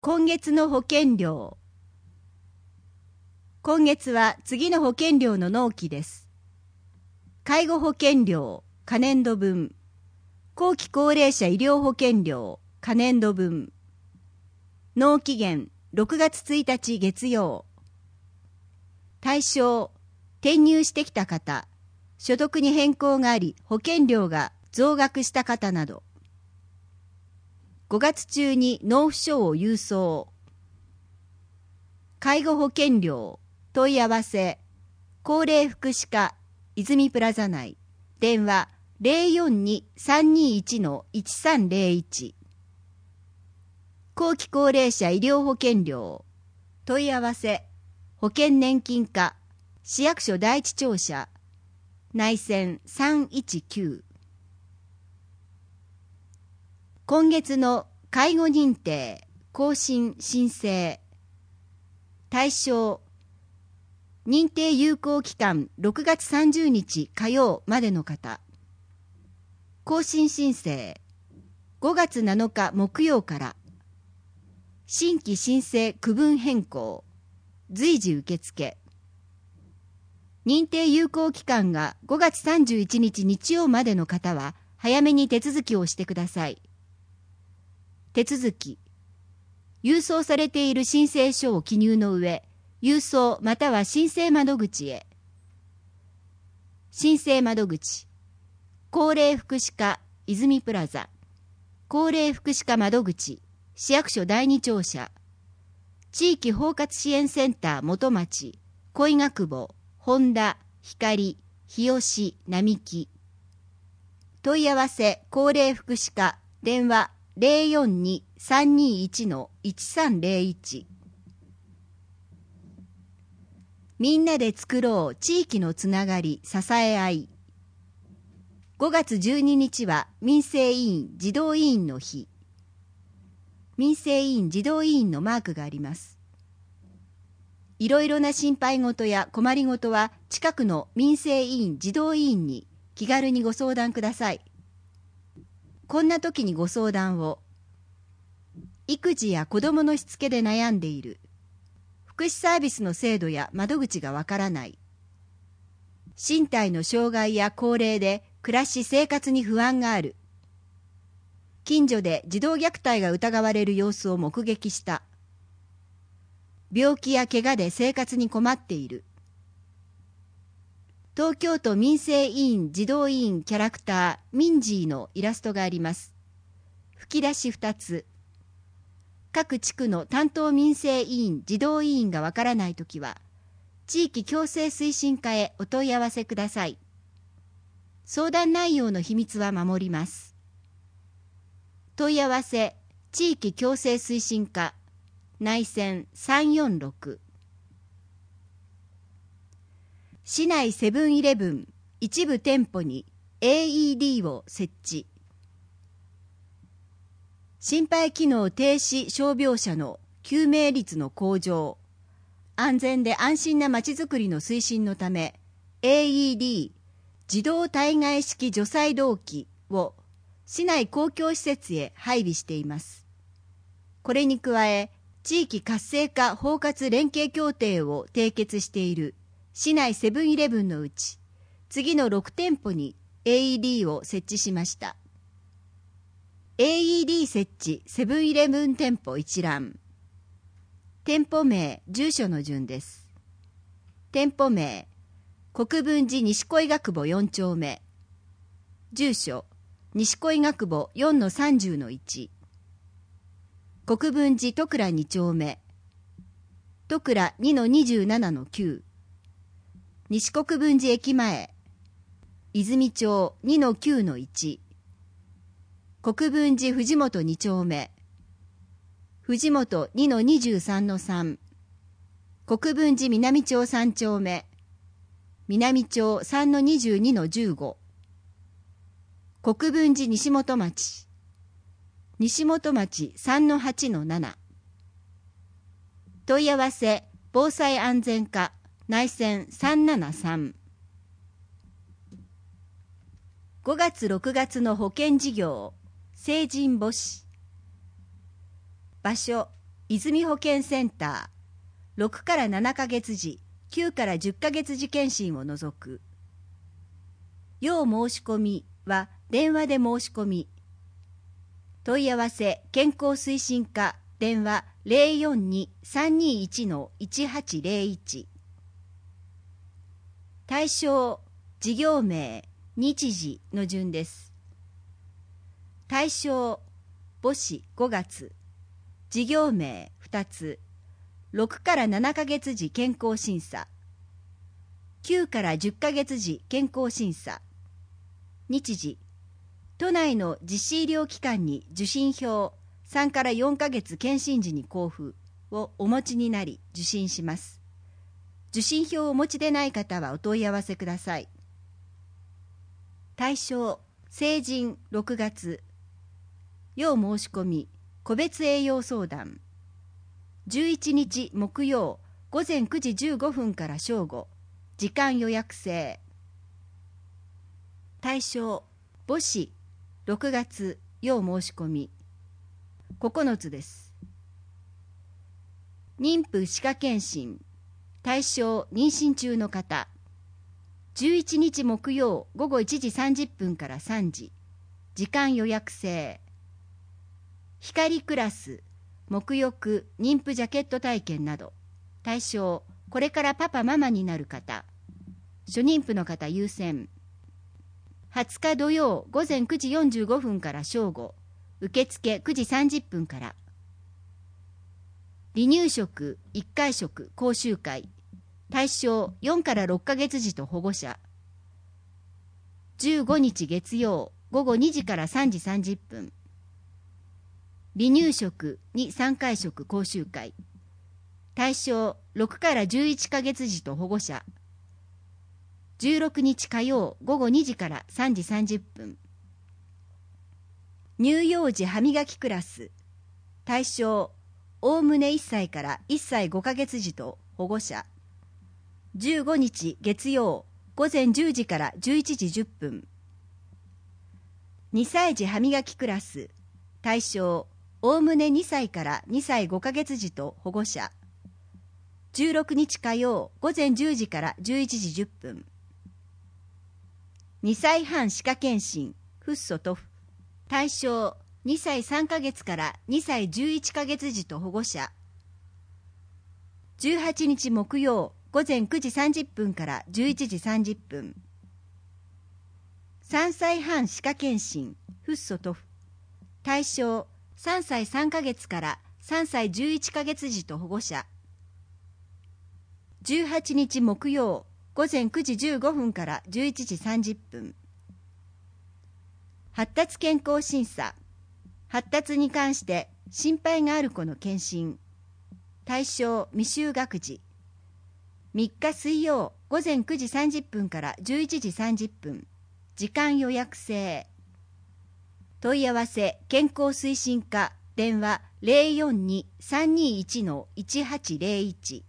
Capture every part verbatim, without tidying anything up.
今月の保険料。今月は次の保険料の納期です。介護保険料、可年度分。後期高齢者医療保険料、可年度分。納期限ろくがつついたち月曜。対象、転入してきた方、所得に変更があり保険料が増額した方など。ごがつ中に納付書を郵送。介護保険料、問い合わせ、高齢福祉課、泉プラザ内、電話 ゼロよんに さんにいち いちさんゼロいち。後期高齢者医療保険料、問い合わせ、保険年金課、市役所第一庁舎、内線さんいちきゅう。今月の介護認定、更新申請。対象、認定有効期間ろくがつさんじゅうにち火曜までの方。更新申請、ごがつなのか木曜から。新規申請区分変更、随時受付。認定有効期間がごがつさんじゅういちにち日曜までの方は、早めに手続きをしてください。手続き。郵送されている申請書を記入の上、郵送または申請窓口へ。申請窓口。高齢福祉課、泉プラザ。高齢福祉課窓口、市役所第二庁舎。地域包括支援センター元町、恋ヶ久保、本田、光、日吉、並木。問い合わせ、高齢福祉課、電話ゼロよんに さんにいち いちさんゼロいち。みんなで作ろう地域のつながり、支え合い。ごがつじゅうににちは民生委員児童委員の日。民生委員児童委員のマークがあります。いろいろな心配事や困りごとは近くの民生委員児童委員に気軽にご相談ください。こんな時にご相談を。育児や子どものしつけで悩んでいる。福祉サービスの制度や窓口がわからない。身体の障害や高齢で暮らし生活に不安がある。近所で児童虐待が疑われる様子を目撃した。病気や怪我で生活に困っている。東京都民生委員児童委員キャラクターミンジーのイラストがあります。吹き出しふたつ。各地区の担当民生委員児童委員がわからないときは、地域共生推進課へお問い合わせください。相談内容の秘密は守ります。問い合わせ、地域共生推進課、内線さんよんろく。市内セブンイレブン一部店舗に エーイーディー を設置。心肺機能停止傷病者の救命率の向上、安全で安心なまちづくりの推進のため エーイーディー 自動体外式除細動器を市内公共施設へ配備しています。これに加え、地域活性化包括連携協定を締結している市内セブンイレブンのうち、次のろく店舗に エーイーディー を設置しました。エーイーディー 設置セブンイレブン店舗一覧。店舗名、住所の順です。店舗名、国分寺西恋ヶ久保よん丁目。住所、西恋ヶ久保 よんのさんじゅうのいち。国分寺戸倉に丁目。戸倉 にのにじゅうななのきゅう。西国分寺駅前。泉町 にのきゅうのいち。国分寺藤本に丁目。藤本 にのにじゅうさんのさん。国分寺南町さん丁目。南町 さんのにじゅうにのじゅうご。国分寺西本町。西本町 さんのはちのなな。問い合わせ、防災安全課、内線さんななさん。ごがつろくがつの保険事業、成人母子。場所、 泉保健センター、ろくからななかげつ時、きゅうからじゅっかげつ時検診を除く。要申し込みは電話で申し込み。問い合わせ健康推進課電話 ゼロよんに さんにいち いちはちゼロいち。対象、事業名、日時の順です。対象、母子ごがつ、事業名ふたつ、ろくからななかげつ時健康審査、きゅうからじゅっかげつ時健康審査、日時、都内の実施医療機関に受診票さんからよんかげつ検診時に交付をお持ちになり受診します。受診票をお持ちでない方はお問い合わせください。対象、成人ろくがつ、要申し込み、個別栄養相談。じゅういちにち木曜ごぜんくじじゅうごふんから正午、時間予約制。対象、母子ろくがつ、要申し込み。ここのつです。妊婦歯科検診。対象、妊娠中の方。じゅういちにち木曜ごごいちじさんじゅっぷんからさんじ、時間予約制。光クラス、沐浴、妊婦ジャケット体験など。対象、これからパパママになる方。初妊婦の方優先。はつか土曜ごぜんくじよんじゅうごふんから正午、受付くじさんじゅっぷんから。離乳食いっかい食講習会。対象よんからろっかげつ児と保護者。じゅうごにち月曜ごごにじからさんじさんじゅっぷん。離乳食にさんかい食講習会。対象ろくからじゅういっかげつ児と保護者。じゅうろくにち火曜ごごにじからさんじさんじゅっぷん。乳幼児歯磨きクラス。対象おおむねいっさいからいっさいごかげつ児と保護者。じゅうごにち月曜ごぜんじゅうじからじゅういちじじゅっぷん。にさい児歯磨きクラス。対象おおむねにさいからにさいごかげつ児と保護者。じゅうろくにち火曜ごぜんじゅうじからじゅういちじじゅっぷん。にさいはん歯科検診フッ素とフ。対象にさいさんかげつからにさいじゅういっかげつ児と保護者。じゅうはちにち木曜ごぜんくじさんじゅっぷんからじゅういちじさんじゅっぷん。さんさいはん歯科検診フッ素とフ。対象さんさいさんかげつからさんさいじゅういっかげつ児と保護者。じゅうはちにち木曜ごぜんくじじゅうごふんからじゅういちじさんじゅっぷん。発達健康審査。発達に関して心配がある子の検診。対象未就学児。みっか水曜ごぜんくじさんじゅっぷんからじゅういちじさんじゅっぷん。時間予約制。問い合わせ健康推進課電話 ゼロよんに さんにいち いちはちゼロいち。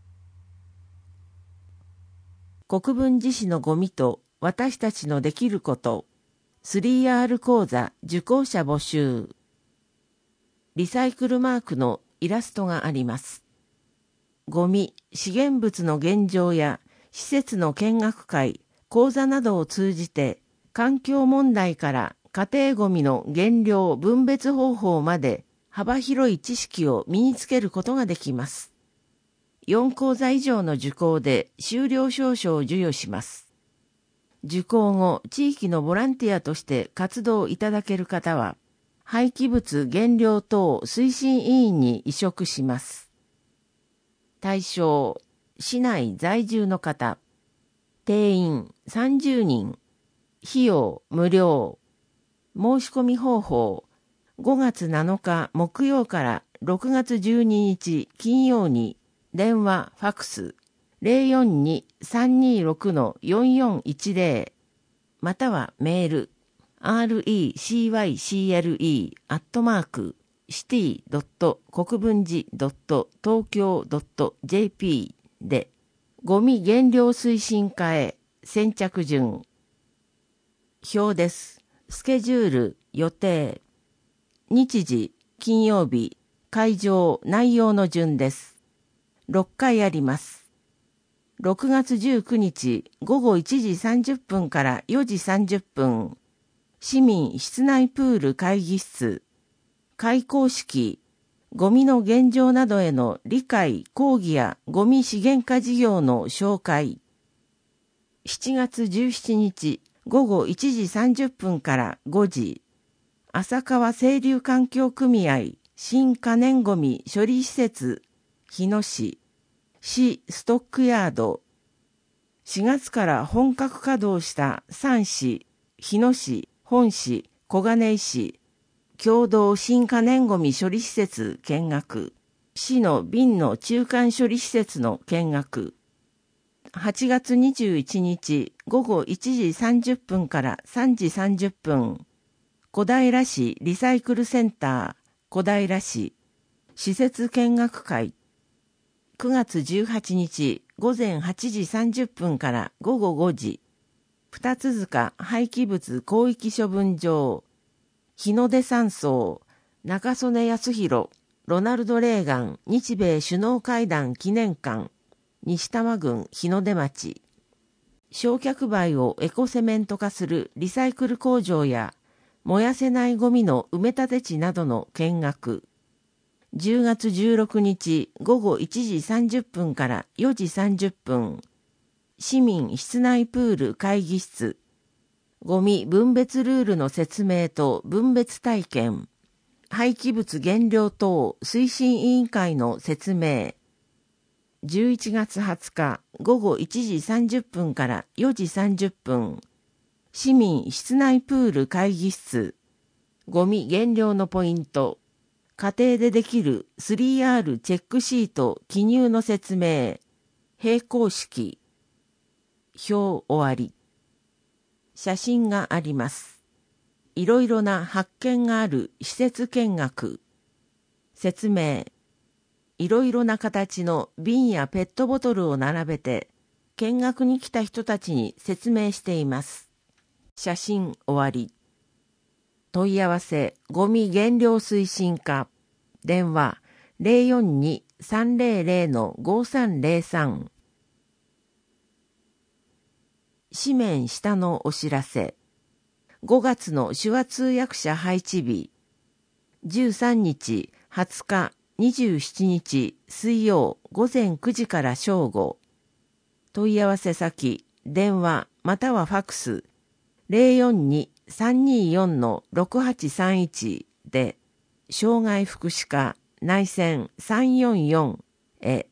国分寺市のゴミと私たちのできること スリーアール 講座受講者募集。リサイクルマークのイラストがあります。ゴミ、資源物の現状や施設の見学会、講座などを通じて環境問題から家庭ゴミの減量分別方法まで幅広い知識を身につけることができます。よん講座以上の受講で修了証書を授与します。受講後、地域のボランティアとして活動いただける方は、廃棄物減量等推進委員に移植します。対象、市内在住の方。定員さんじゅうにん。費用無料。申し込み方法、ごがつなのか木曜からろくがつじゅうににち金曜に、電話、ファクス、ゼロよんに さんにろく よんよんいちゼロ、またはメール、アールイーシーワイシーエルイー アットマーク、シティ ドット 国分寺 ドット 東京 ドット ジェーピー で、ゴミ減量推進課へ先着順。表です。スケジュール、予定。日時、金曜日、 会場、内容の順です。ろっかいあります。ろくがつじゅうくにちごごいちじさんじゅっぷんからよじさんじゅっぷん、市民室内プール会議室、開講式、ゴミの現状などへの理解、講義やゴミ資源化事業の紹介。しちがつじゅうしちにちごごいちじさんじゅっぷんからごじ、浅川清流環境組合新可燃ゴミ処理施設日野市市ストックヤード。しがつから本格稼働したさん市、日野市、本市、小金井市共同新可燃ゴミ処理施設見学。市の瓶の中間処理施設の見学。はちがつにじゅういちにちごごいちじさんじゅっぷんからさんじさんじゅっぷん、小平市リサイクルセンター小平市施設見学会。くがつじゅうはちにちごぜんはちじさんじゅっぷんからごごごじ、二塚廃棄物広域処分場日の出山荘中曽根康弘ロナルド・レーガン日米首脳会談記念館西多摩郡日の出町。焼却灰をエコセメント化するリサイクル工場や燃やせないゴミの埋め立て地などの見学。じゅうがつじゅうろくにちごごいちじさんじゅっぷんからよじさんじゅっぷん、市民室内プール会議室、ゴミ分別ルールの説明と分別体験、廃棄物減量等推進委員会の説明。じゅういちがつはつかごごいちじさんじゅっぷんからよじさんじゅっぷん、市民室内プール会議室、ゴミ減量のポイント、家庭でできる スリーアール チェックシート記入の説明、閉校式、表終わり。写真があります。いろいろな発見がある施設見学。説明。いろいろな形の瓶やペットボトルを並べて、見学に来た人たちに説明しています。写真終わり。問い合わせ、ゴミ減量推進課。電話、ゼロよんに さんゼロゼロ ごさんゼロさん。紙面下のお知らせ。ごがつの手話通訳者配置日。じゅうさんにち、はつか、にじゅうしちにち水曜ごぜんくじから正午。問い合わせ先、電話またはファクスゼロよんに さんによん ろくはちさんいちで、障害福祉課内線さんよんよんへ。